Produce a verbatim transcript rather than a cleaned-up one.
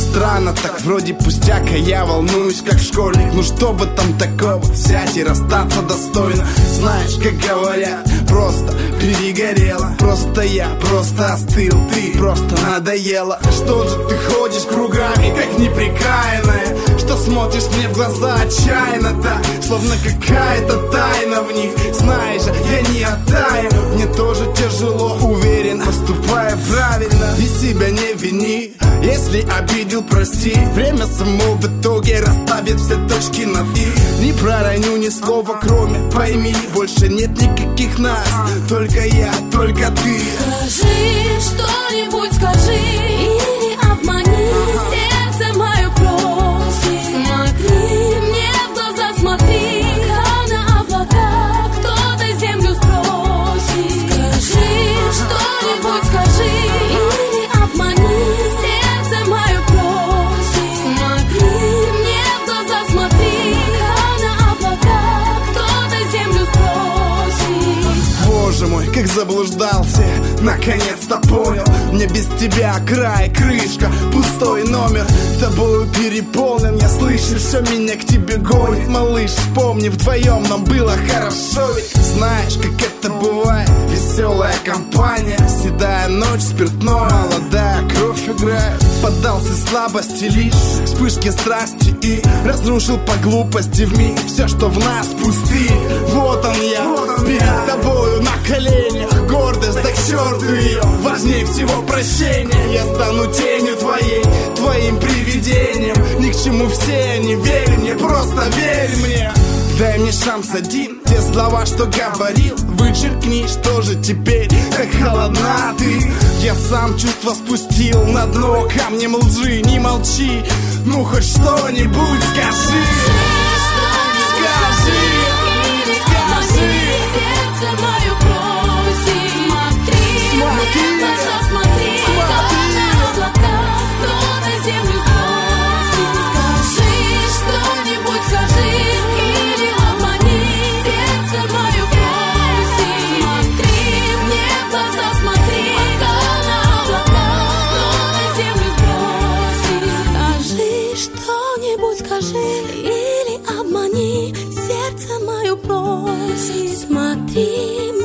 Странно так, вроде пустяк, а я волнуюсь как школьник. Ну что бы там такого, взять и расстаться достойно. Знаешь, как говорят, просто перегорела. Просто я, просто остыл, ты просто надоела. Что же ты ходишь кругами, как неприкаянная? Что смотришь мне в глаза отчаянно так, словно какая-то тайна в них. Знаешь же, я не оттаю, мне тоже тяжело, уверен, поступаю правильно. И себя не вини, если обидел, прости. Время само в итоге расставит все точки над «и». Не пророню ни слова, кроме пойми, больше нет никаких нас, только я, только ты. Скажи что-нибудь, скажи, или обмани, сердце мое просит. Смотри мне в глаза, смотри, пока на облака кто-то землю спросит. Скажи что-нибудь, скажи, или обмани, сердце мое просит. Смотри мне в глаза, смотри, пока на облака кто-то землю спросит. Боже мой, как заблуждался, наконец-то понял. Мне без тебя край, крышка, пустой номер. Тобою переполнен, я слышу, все меня к тебе гонит. Малыш, вспомни, вдвоем нам было хорошо. Ведь знаешь, как это бывает, веселая компания, седая ночь, спиртное, молодая кровь играет. Поддался слабости лишь вспышке страсти и разрушил по глупости вмиг все, что в нас пустые. Вот он я, перед тобою на коленях. Гордость, да к черту ее, важнее всего прощение. Я стану тенью твоей, твоим привидением. Ни к чему все не верь мне, просто верь мне. Дай мне шанс один, те слова, что говорил, вычеркни, что же теперь, как холодна ты. Я сам чувства спустил на дно камнем лжи. Не молчи, ну хоть что-нибудь скажи. Скажи, скажи. Сердце мое просит. Смотри, Смотри, мне в глаза, смотри, смотри. на облака кто-то землю спросит. Скажи что-нибудь, скажи, или обмани, сердце мое просит. Смотри мне в глаза, смотри, пока на облака кто-то землю спросит. Скажи что-нибудь, скажи, или обмани, сердце мое просит. Смотри